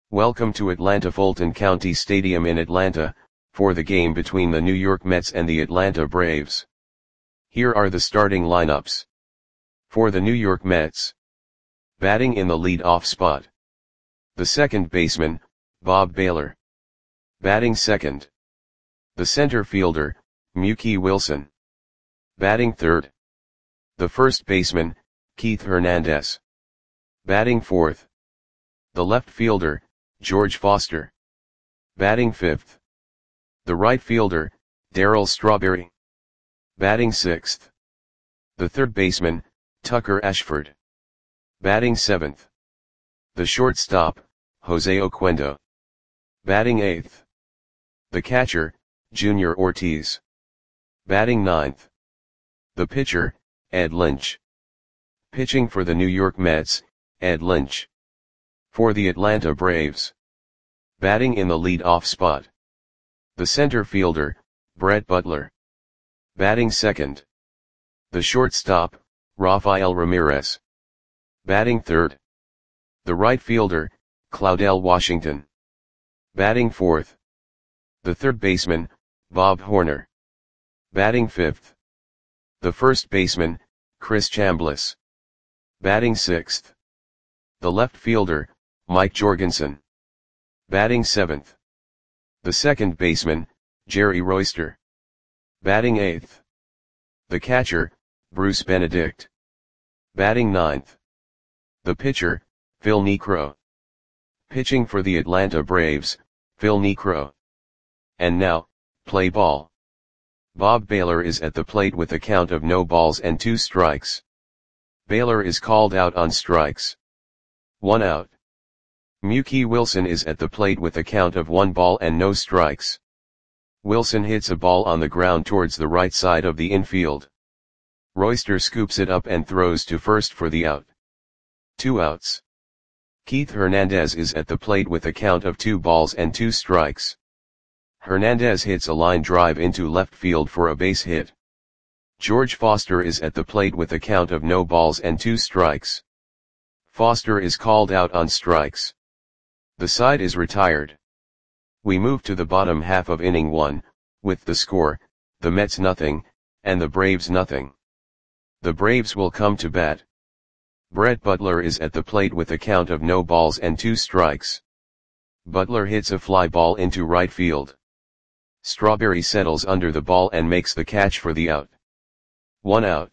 Welcome to Atlanta Fulton County Stadium in Atlanta, for the game between the New York Mets and the Atlanta Braves. Here are the starting lineups. For the New York Mets. Batting in the lead-off spot. The second baseman, Bob Baylor. Batting second. The center fielder, Mookie Wilson. Batting third. The first baseman, Keith Hernandez. Batting fourth. The left fielder, George Foster. Batting fifth. The right fielder, Darryl Strawberry. Batting sixth. The third baseman, Tucker Ashford. Batting seventh. The shortstop, Jose Oquendo. Batting eighth. The catcher, Junior Ortiz. Batting ninth. The pitcher, Ed Lynch. Pitching for the New York Mets, Ed Lynch. For the Atlanta Braves. Batting in the lead-off spot. The center fielder, Brett Butler. Batting second. The shortstop, Rafael Ramirez. Batting third. The right fielder, Claudell Washington. Batting fourth. The third baseman, Bob Horner. Batting fifth. The first baseman, Chris Chambliss. Batting sixth. The left fielder, Mike Jorgensen. Batting seventh. The second baseman, Jerry Royster. Batting eighth. The catcher, Bruce Benedict. Batting ninth. The pitcher, Phil Niekro. Pitching for the Atlanta Braves, Phil Niekro. And now, play ball. Bob Baylor is at the plate with a count of no balls and 2 strikes. Baylor is called out on strikes. 1 out. Mookie Wilson is at the plate with a count of 1 ball and no strikes. Wilson hits a ball on the ground towards the right side of the infield. Royster scoops it up and throws to first for the out. 2 outs. Keith Hernandez is at the plate with a count of 2 balls and 2 strikes. Hernandez hits a line drive into left field for a base hit. George Foster is at the plate with a count of no balls and 2 strikes. Foster is called out on strikes. The side is retired. We move to the bottom half of inning 1, with the score, the Mets nothing, and the Braves nothing. The Braves will come to bat. Brett Butler is at the plate with a count of no balls and 2 strikes. Butler hits a fly ball into right field. Strawberry settles under the ball and makes the catch for the out. 1 out.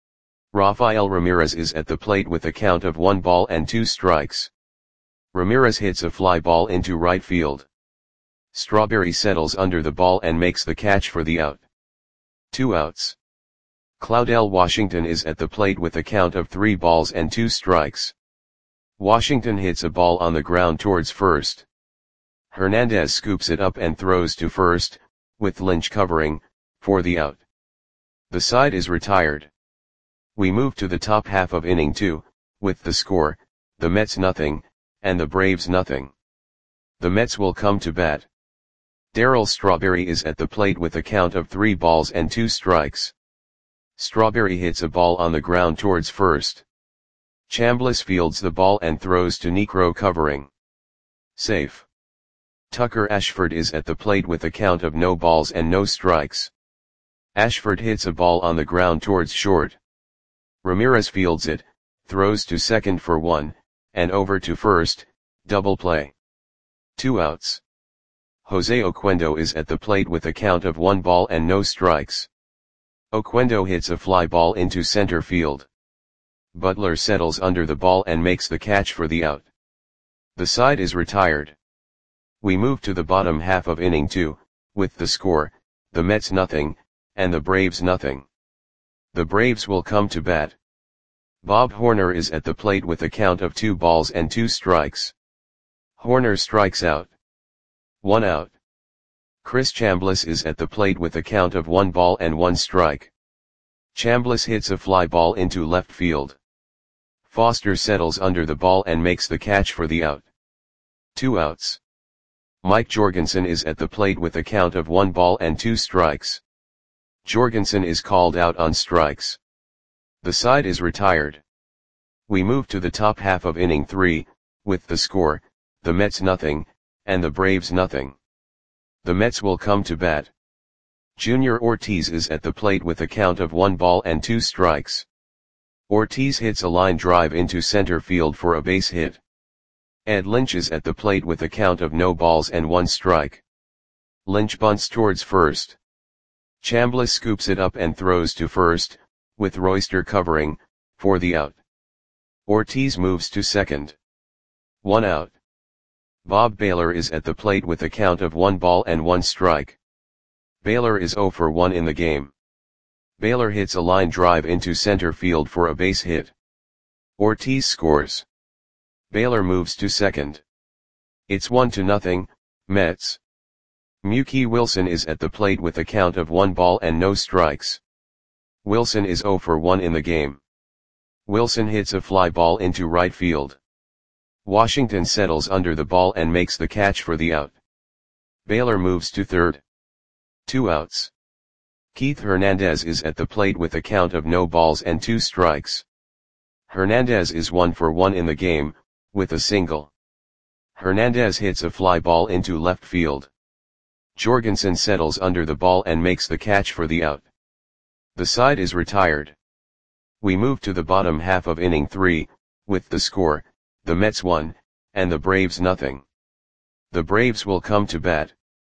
Rafael Ramirez is at the plate with a count of 1 ball and 2 strikes. Ramirez hits a fly ball into right field. Strawberry settles under the ball and makes the catch for the out. 2 outs. Claudell Washington is at the plate with a count of 3 balls and 2 strikes. Washington hits a ball on the ground towards first. Hernandez scoops it up and throws to first, with Lynch covering, for the out. The side is retired. We move to the top half of inning 2, with the score, the Mets nothing, and the Braves nothing. The Mets will come to bat. Darryl Strawberry is at the plate with a count of 3 balls and 2 strikes. Strawberry hits a ball on the ground towards first. Chambliss fields the ball and throws to Niekro covering. Safe. Tucker Ashford is at the plate with a count of no balls and no strikes. Ashford hits a ball on the ground towards short. Ramirez fields it, throws to second for 1, and over to first, double play. 2 outs. Jose Oquendo is at the plate with a count of 1 ball and no strikes. Oquendo hits a fly ball into center field. Butler settles under the ball and makes the catch for the out. The side is retired. We move to the bottom half of inning 2, with the score, the Mets nothing, and the Braves nothing. The Braves will come to bat. Bob Horner is at the plate with a count of 2 balls and 2 strikes. Horner strikes out. 1 out. Chris Chambliss is at the plate with a count of 1 ball and 1 strike. Chambliss hits a fly ball into left field. Foster settles under the ball and makes the catch for the out. 2 outs. Mike Jorgensen is at the plate with a count of 1 ball and 2 strikes. Jorgensen is called out on strikes. The side is retired. We move to the top half of inning 3, with the score, the Mets nothing, and the Braves nothing. The Mets will come to bat. Junior Ortiz is at the plate with a count of 1 ball and 2 strikes. Ortiz hits a line drive into center field for a base hit. Ed Lynch is at the plate with a count of no balls and 1 strike. Lynch bunts towards first. Chambliss scoops it up and throws to first, with Royster covering, for the out. Ortiz moves to second. 1 out. Bob Baylor is at the plate with a count of 1 ball and 1 strike. Baylor is 0 for 1 in the game. Baylor hits a line drive into center field for a base hit. Ortiz scores. Baylor moves to second. It's 1-0, Mets. Mookie Wilson is at the plate with a count of 1 ball and no strikes. Wilson is 0 for 1 in the game. Wilson hits a fly ball into right field. Washington settles under the ball and makes the catch for the out. Baylor moves to third. 2 outs. Keith Hernandez is at the plate with a count of no balls and 2 strikes. Hernandez is 1 for 1 in the game, with a single. Hernandez hits a fly ball into left field. Jorgensen settles under the ball and makes the catch for the out. The side is retired. We move to the bottom half of inning 3, with the score, the Mets 1, and the Braves nothing. The Braves will come to bat.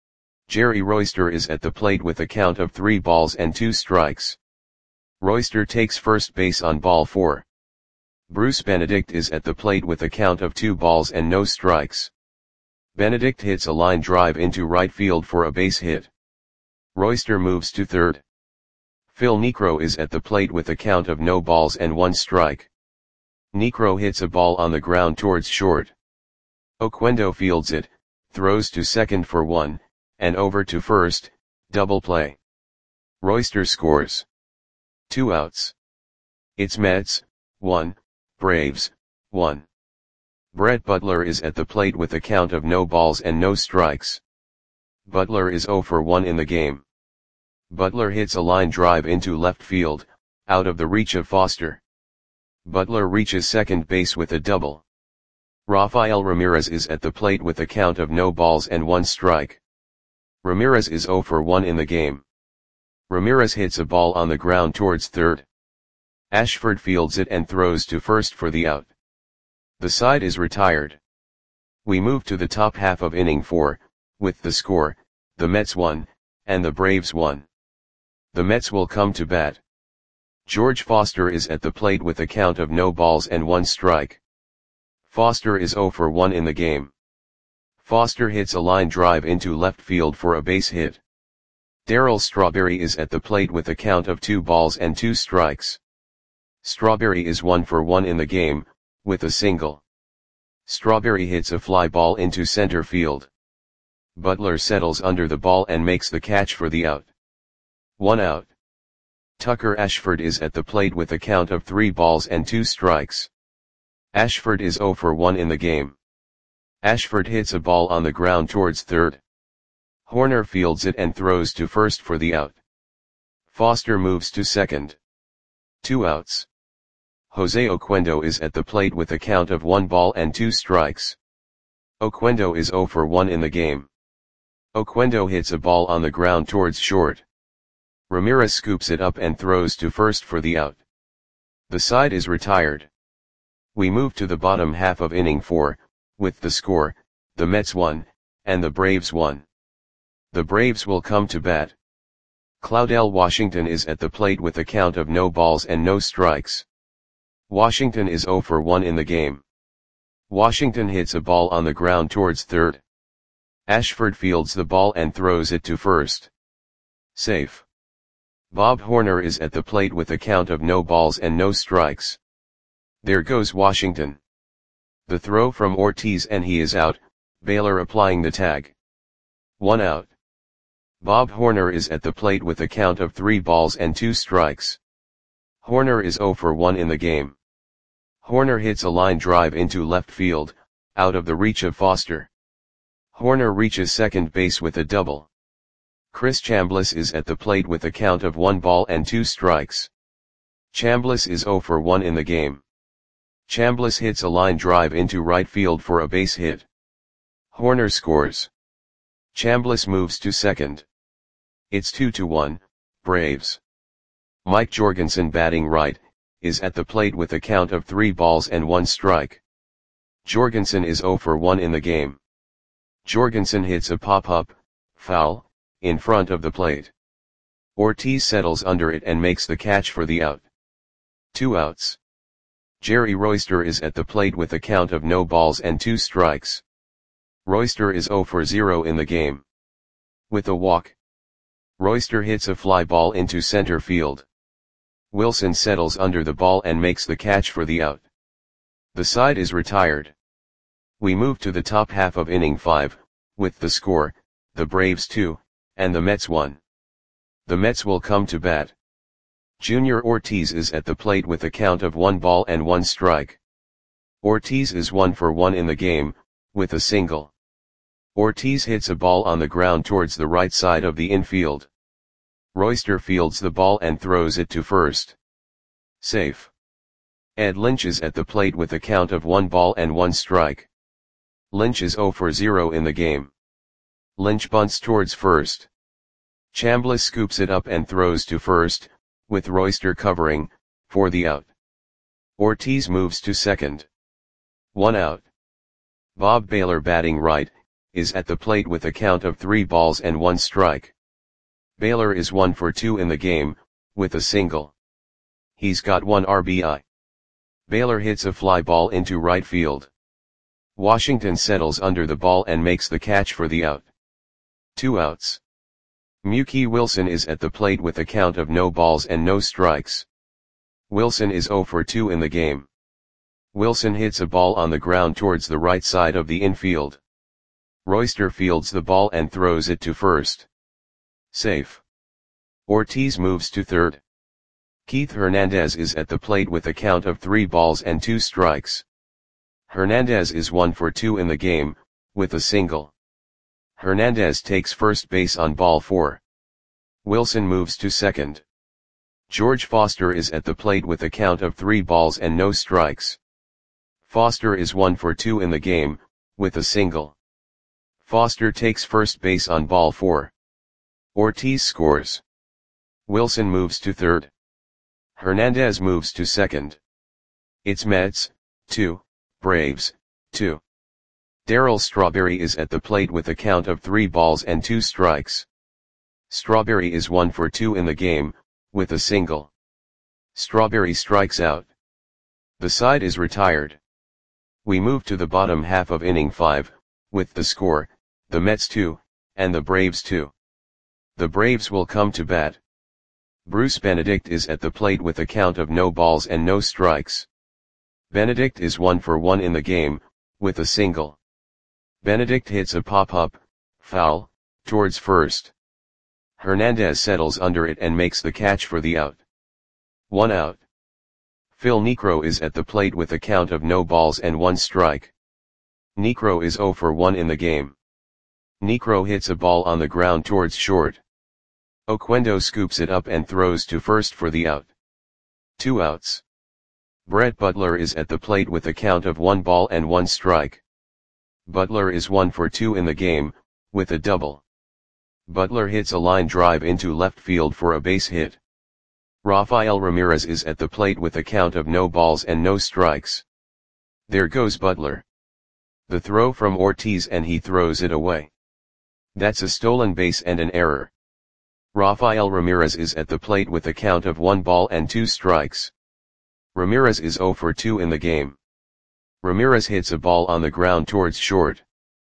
Jerry Royster is at the plate with a count of 3 balls and 2 strikes. Royster takes first base on ball 4. Bruce Benedict is at the plate with a count of 2 balls and no strikes. Benedict hits a line drive into right field for a base hit. Royster moves to third. Phil Niekro is at the plate with a count of no balls and 1 strike. Niekro hits a ball on the ground towards short. Oquendo fields it, throws to second for 1, and over to first, double play. Royster scores. 2 outs. It's Mets, 1, Braves, 1. Brett Butler is at the plate with a count of no balls and no strikes. Butler is 0 for 1 in the game. Butler hits a line drive into left field, out of the reach of Foster. Butler reaches second base with a double. Rafael Ramirez is at the plate with a count of no balls and 1 strike. Ramirez is 0 for 1 in the game. Ramirez hits a ball on the ground towards third. Ashford fields it and throws to first for the out. The side is retired. We move to the top half of inning 4, with the score, the Mets 1, and the Braves 1. The Mets will come to bat. George Foster is at the plate with a count of no balls and 1 strike. Foster is 0 for 1 in the game. Foster hits a line drive into left field for a base hit. Darryl Strawberry is at the plate with a count of 2 balls and 2 strikes. Strawberry is 1 for 1 in the game, with a single. Strawberry hits a fly ball into center field. Butler settles under the ball and makes the catch for the out. 1 out. Tucker Ashford is at the plate with a count of 3 balls and 2 strikes. Ashford is 0 for 1 in the game. Ashford hits a ball on the ground towards third. Horner fields it and throws to first for the out. Foster moves to second. 2 outs. Jose Oquendo is at the plate with a count of 1 ball and 2 strikes. Oquendo is 0 for 1 in the game. Oquendo hits a ball on the ground towards short. Ramirez scoops it up and throws to first for the out. The side is retired. We move to the bottom half of inning 4, with the score, the Mets 1, and the Braves 1. The Braves will come to bat. Claudell Washington is at the plate with a count of no balls and no strikes. Washington is 0 for 1 in the game. Washington hits a ball on the ground towards third. Ashford fields the ball and throws it to first. Safe. Bob Horner is at the plate with a count of no balls and no strikes. There goes Washington. The throw from Ortiz and he is out, Baylor applying the tag. 1 out. Bob Horner is at the plate with a count of 3 balls and 2 strikes. Horner is 0 for 1 in the game. Horner hits a line drive into left field, out of the reach of Foster. Horner reaches second base with a double. Chris Chambliss is at the plate with a count of 1 ball and 2 strikes. Chambliss is 0 for 1 in the game. Chambliss hits a line drive into right field for a base hit. Horner scores. Chambliss moves to second. It's 2-1, Braves. Mike Jorgensen, batting right, is at the plate with a count of 3 balls and 1 strike. Jorgensen is 0 for 1 in the game. Jorgensen hits a pop-up, foul, in front of the plate. Ortiz settles under it and makes the catch for the out. 2 outs. Jerry Royster is at the plate with a count of no balls and 2 strikes. Royster is 0 for 0 in the game. With a walk, Royster hits a fly ball into center field. Wilson settles under the ball and makes the catch for the out. The side is retired. We move to the top half of inning 5, with the score, the Braves 2, and the Mets 1. The Mets will come to bat. Junior Ortiz is at the plate with a count of 1 ball and 1 strike. Ortiz is 1 for 1 in the game, with a single. Ortiz hits a ball on the ground towards the right side of the infield. Royster fields the ball and throws it to first. Safe. Ed Lynch is at the plate with a count of 1 ball and 1 strike. Lynch is 0 for 0 in the game. Lynch bunts towards first. Chambliss scoops it up and throws to first, with Royster covering, for the out. Ortiz moves to second. 1 out. Bob Baylor, batting right, is at the plate with a count of 3 balls and 1 strike. Baylor is 1 for 2 in the game, with a single. He's got 1 RBI. Baylor hits a fly ball into right field. Washington settles under the ball and makes the catch for the out. 2 outs. Mookie Wilson is at the plate with a count of no balls and no strikes. Wilson is 0 for 2 in the game. Wilson hits a ball on the ground towards the right side of the infield. Royster fields the ball and throws it to first. Safe. Ortiz moves to third. Keith Hernandez is at the plate with a count of 3 balls and 2 strikes. Hernandez is 1 for 2 in the game, with a single. Hernandez takes first base on ball 4. Wilson moves to second. George Foster is at the plate with a count of 3 balls and no strikes. Foster is 1 for 2 in the game, with a single. Foster takes first base on ball 4. Ortiz scores. Wilson moves to third. Hernandez moves to second. It's Mets 2, Braves 2. Darryl Strawberry is at the plate with a count of 3 balls and 2 strikes. Strawberry is 1 for 2 in the game, with a single. Strawberry strikes out. The side is retired. We move to the bottom half of inning 5, with the score, the Mets 2, and the Braves 2. The Braves will come to bat. Bruce Benedict is at the plate with a count of no balls and no strikes. Benedict is 1 for 1 in the game, with a single. Benedict hits a pop-up, foul, towards first. Hernandez settles under it and makes the catch for the out. 1 out. Phil Niekro is at the plate with a count of no balls and 1 strike. Niekro is 0 for 1 in the game. Niekro hits a ball on the ground towards short. Oquendo scoops it up and throws to first for the out. 2 outs. Brett Butler is at the plate with a count of 1 ball and 1 strike. Butler is 1 for 2 in the game, with a double. Butler hits a line drive into left field for a base hit. Rafael Ramirez is at the plate with a count of no balls and no strikes. There goes Butler. The throw from Ortiz and he throws it away. That's a stolen base and an error. Rafael Ramirez is at the plate with a count of 1 ball and 2 strikes. Ramirez is 0 for 2 in the game. Ramirez hits a ball on the ground towards short.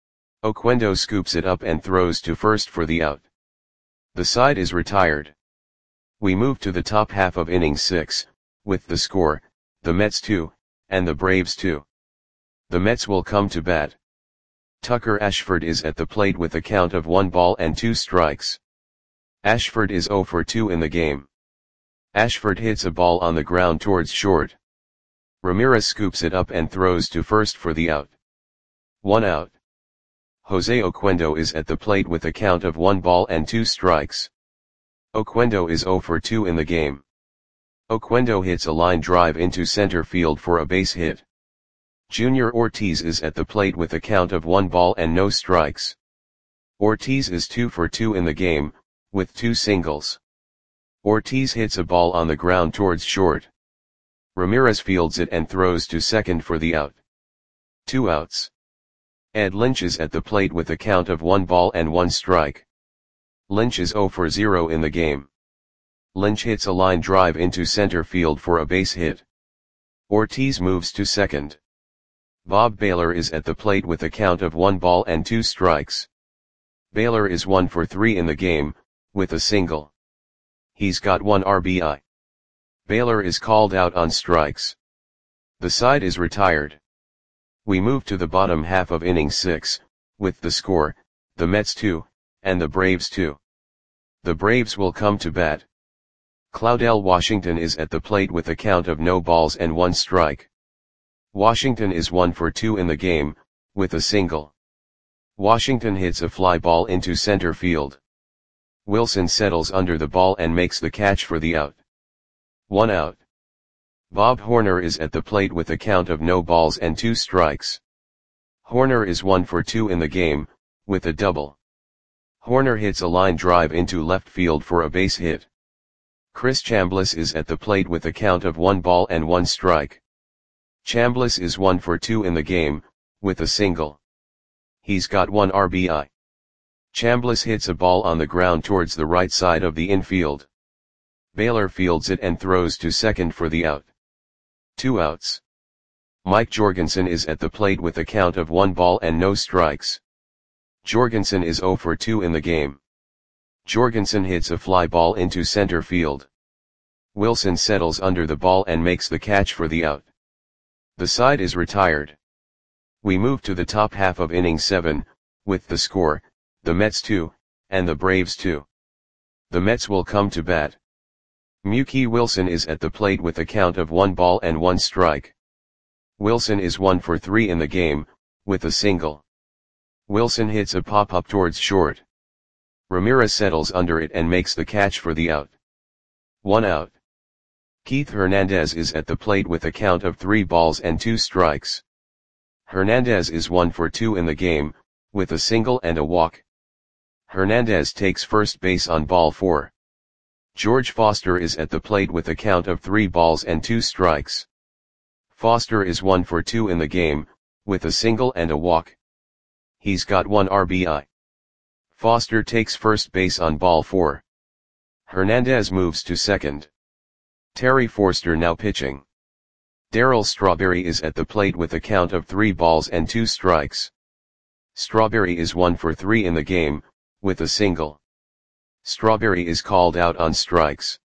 Oquendo scoops it up and throws to first for the out. The side is retired. We move to the top half of inning 6, with the score, the Mets 2, and the Braves 2. The Mets will come to bat. Tucker Ashford is at the plate with a count of 1 ball and 2 strikes. Ashford is 0 for 2 in the game. Ashford hits a ball on the ground towards short. Ramirez scoops it up and throws to first for the out. 1 out. Jose Oquendo is at the plate with a count of 1 ball and 2 strikes. Oquendo is 0 for 2 in the game. Oquendo hits a line drive into center field for a base hit. Junior Ortiz is at the plate with a count of 1 ball and no strikes. Ortiz is 2 for 2 in the game, with 2 singles. Ortiz hits a ball on the ground towards short. Ramirez fields it and throws to second for the out. 2 outs. Ed Lynch is at the plate with a count of 1 ball and 1 strike. Lynch is 0 for 0 in the game. Lynch hits a line drive into center field for a base hit. Ortiz moves to second. Bob Baylor is at the plate with a count of 1 ball and 2 strikes. Baylor is 1 for 3 in the game, with a single. He's got 1 RBI. Baylor is called out on strikes. The side is retired. We move to the bottom half of inning 6, with the score, the Mets 2, and the Braves 2. The Braves will come to bat. Claudell Washington is at the plate with a count of no balls and 1 strike. Washington is 1 for 2 in the game, with a single. Washington hits a fly ball into center field. Wilson settles under the ball and makes the catch for the out. 1 out. Bob Horner is at the plate with a count of no balls and 2 strikes. Horner is 1 for 2 in the game, with a double. Horner hits a line drive into left field for a base hit. Chris Chambliss is at the plate with a count of 1 ball and 1 strike. Chambliss is 1 for 2 in the game, with a single. He's got 1 RBI. Chambliss hits a ball on the ground towards the right side of the infield. Baylor fields it and throws to second for the out. 2 outs. Mike Jorgensen is at the plate with a count of 1 ball and no strikes. Jorgensen is 0 for 2 in the game. Jorgensen hits a fly ball into center field. Wilson settles under the ball and makes the catch for the out. The side is retired. We move to the top half of inning 7, with the score, the Mets 2, and the Braves 2. The Mets will come to bat. Mookie Wilson is at the plate with a count of 1 ball and 1 strike. Wilson is 1 for 3 in the game, with a single. Wilson hits a pop-up towards short. Ramirez settles under it and makes the catch for the out. 1 out. Keith Hernandez is at the plate with a count of 3 balls and 2 strikes. Hernandez is 1 for 2 in the game, with a single and a walk. Hernandez takes first base on ball 4. George Foster is at the plate with a count of 3 balls and 2 strikes. Foster is 1 for 2 in the game, with a single and a walk. He's got 1 RBI. Foster takes first base on ball 4. Hernandez moves to second. Terry Forster now pitching. Darryl Strawberry is at the plate with a count of 3 balls and 2 strikes. Strawberry is 1 for 3 in the game, with a single. Strawberry is called out on strikes.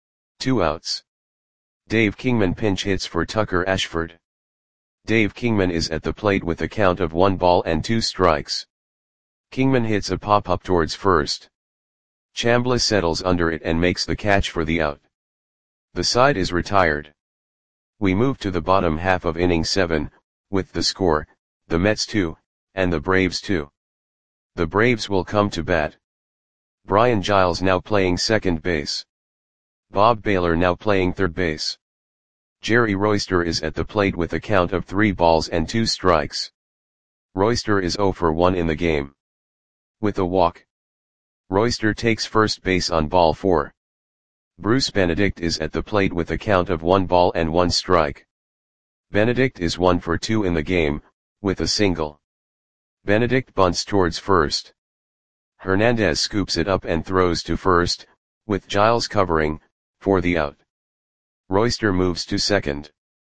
2 outs. Dave Kingman pinch hits for Tucker Ashford. Dave Kingman is at the plate with a count of 1 ball and 2 strikes. Kingman hits a pop-up towards first. Chambliss settles under it and makes the catch for the out. The side is retired. We move to the bottom half of inning 7, with the score, the Mets 2, and the Braves 2. The Braves will come to bat. Brian Giles now playing second base. Bob Baylor now playing third base. Jerry Royster is at the plate with a count of 3 balls and 2 strikes. Royster is 0 for 1 in the game. With a walk. Royster takes first base on ball 4. Bruce Benedict is at the plate with a count of 1 ball and 1 strike. Benedict is 1 for 2 in the game, with a single. Benedict bunts towards first. Hernandez scoops it up and throws to first, with Giles covering, for the out. Royster moves to second.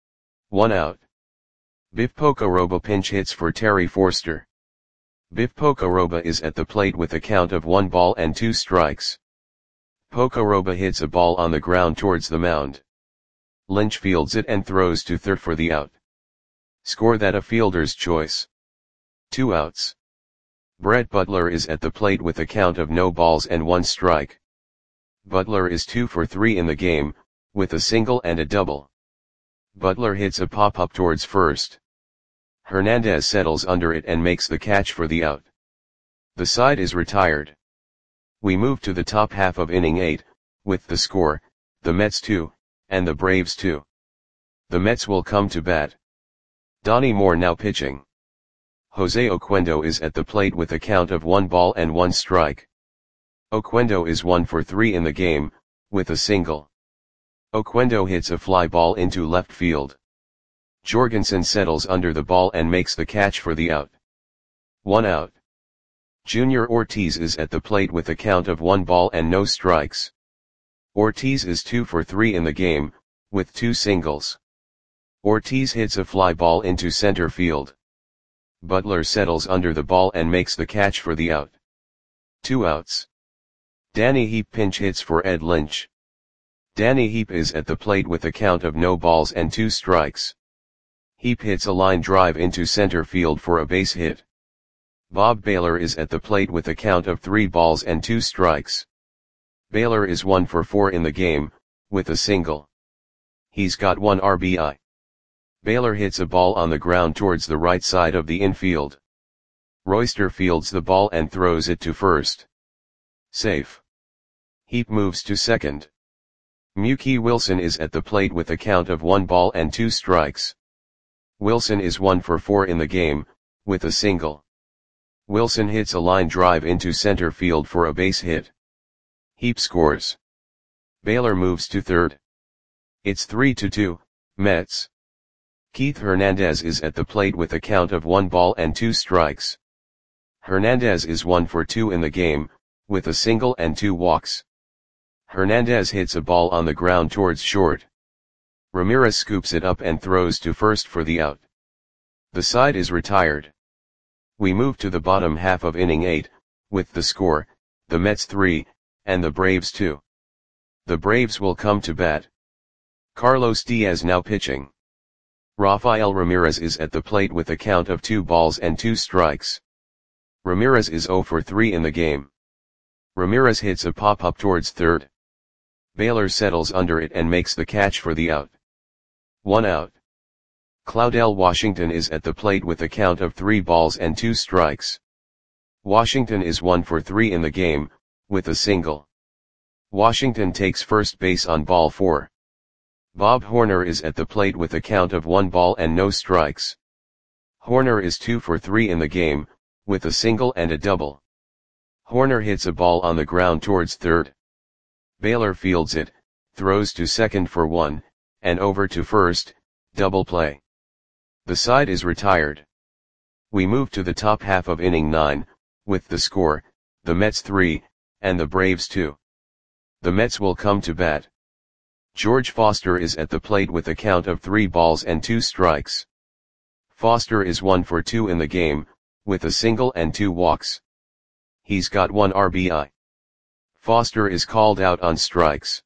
1 out. Biff Pocoroba pinch hits for Terry Forster. Biff Pocoroba is at the plate with a count of 1 ball and 2 strikes. Pocoroba hits a ball on the ground towards the mound. Lynch fields it and throws to third for the out. Score that a fielder's choice. 2 outs. Brett Butler is at the plate with a count of no balls and 1 strike. Butler is 2 for 3 in the game, with a single and a double. Butler hits a pop-up towards first. Hernandez settles under it and makes the catch for the out. The side is retired. We move to the top half of inning 8, with the score, the Mets 2, and the Braves 2. The Mets will come to bat. Donnie Moore now pitching. Jose Oquendo is at the plate with a count of 1 ball and 1 strike. Oquendo is 1 for 3 in the game, with a single. Oquendo hits a fly ball into left field. Jorgensen settles under the ball and makes the catch for the out. 1 out. Junior Ortiz is at the plate with a count of 1 ball and no strikes. Ortiz is 2 for 3 in the game, with 2 singles. Ortiz hits a fly ball into center field. Butler settles under the ball and makes the catch for the out. 2 outs. Danny Heap pinch hits for Ed Lynch. Danny Heap is at the plate with a count of no balls and 2 strikes. Heap hits a line drive into center field for a base hit. Bob Baylor is at the plate with a count of 3 balls and 2 strikes. Baylor is 1 for 4 in the game, with a single. He's got 1 RBI. Baylor hits a ball on the ground towards the right side of the infield. Royster fields the ball and throws it to first. Safe. Heap moves to second. Mookie Wilson is at the plate with a count of 1 ball and 2 strikes. Wilson is 1 for 4 in the game, with a single. Wilson hits a line drive into center field for a base hit. Heap scores. Baylor moves to third. It's 3-2, Mets. Keith Hernandez is at the plate with a count of 1 ball and 2 strikes. Hernandez is 1 for 2 in the game, with a single and 2 walks. Hernandez hits a ball on the ground towards short. Ramirez scoops it up and throws to first for the out. The side is retired. We move to the bottom half of inning 8, with the score, the Mets 3, and the Braves 2. The Braves will come to bat. Carlos Diaz now pitching. Rafael Ramirez is at the plate with a count of 2 balls and 2 strikes. Ramirez is 0 for 3 in the game. Ramirez hits a pop-up towards third. Baylor settles under it and makes the catch for the out. 1 out. Claudel Washington is at the plate with a count of 3 balls and 2 strikes. Washington is 1 for 3 in the game, with a single. Washington takes first base on ball 4. Bob Horner is at the plate with a count of 1 ball and no strikes. Horner is 2 for 3 in the game, with a single and a double. Horner hits a ball on the ground towards third. Baylor fields it, throws to second for 1, and over to first, double play. The side is retired. We move to the top half of inning 9, with the score, the Mets 3, and the Braves 2. The Mets will come to bat. George Foster is at the plate with a count of 3 balls and 2 strikes. Foster is 1 for 2 in the game, with a single and 2 walks. He's got 1 RBI. Foster is called out on strikes.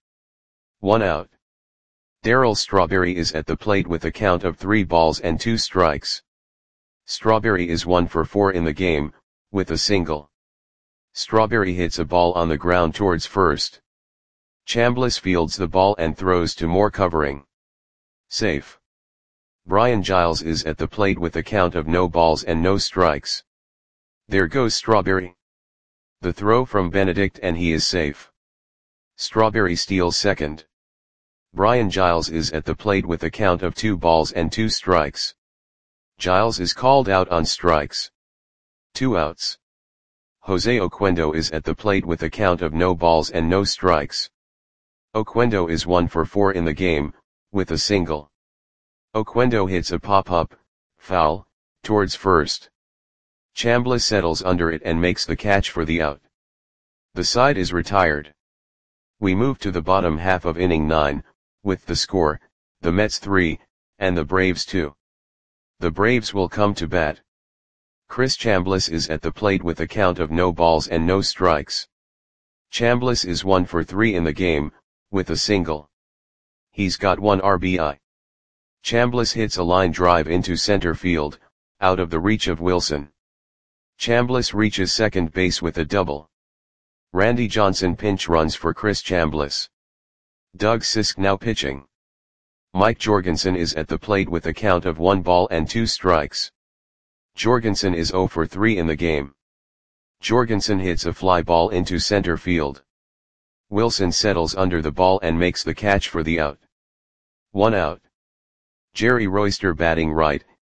1 out. Darryl Strawberry is at the plate with a count of 3 balls and 2 strikes. Strawberry is 1 for 4 in the game, with a single. Strawberry hits a ball on the ground towards first. Chambliss fields the ball and throws to Moore covering. Safe. Brian Giles is at the plate with a count of no balls and no strikes. There goes Strawberry. The throw from Benedict and he is safe. Strawberry steals second. Brian Giles is at the plate with a count of 2 balls and 2 strikes. Giles is called out on strikes. 2 outs. Jose Oquendo is at the plate with a count of no balls and no strikes. Oquendo is 1 for 4 in the game, with a single. Oquendo hits a pop-up, foul, towards first. Chambliss settles under it and makes the catch for the out. The side is retired. We move to the bottom half of inning 9, with the score, the Mets 3, and the Braves 2. The Braves will come to bat. Chris Chambliss is at the plate with a count of no balls and no strikes. Chambliss is 1 for 3 in the game, with a single. He's got 1 RBI. Chambliss hits a line drive into center field, out of the reach of Wilson. Chambliss reaches second base with a double. Randy Johnson pinch runs for Chris Chambliss. Doug Sisk now pitching. Mike Jorgensen is at the plate with a count of 1 ball and 2 strikes. Jorgensen is 0 for 3 in the game. Jorgensen hits a fly ball into center field. Wilson settles under the ball and makes the catch for the out. 1 out. Jerry Royster batting right,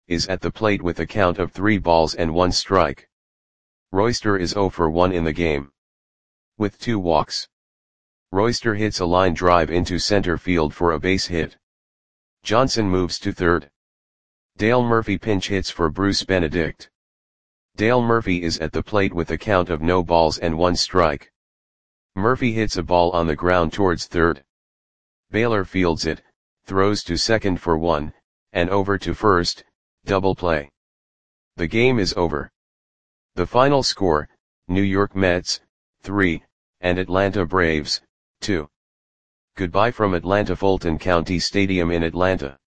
is at the plate with a count of 3 balls and 1 strike. Royster is 0 for 1 in the game, with 2 walks. Royster hits a line drive into center field for a base hit. Johnson moves to third. Dale Murphy pinch hits for Bruce Benedict. Dale Murphy is at the plate with a count of no balls and 1 strike. Murphy hits a ball on the ground towards third. Baylor fields it, throws to second for 1, and over to first, double play. The game is over. The final score, New York Mets, 3, and Atlanta Braves, 2. Goodbye from Atlanta Fulton County Stadium in Atlanta.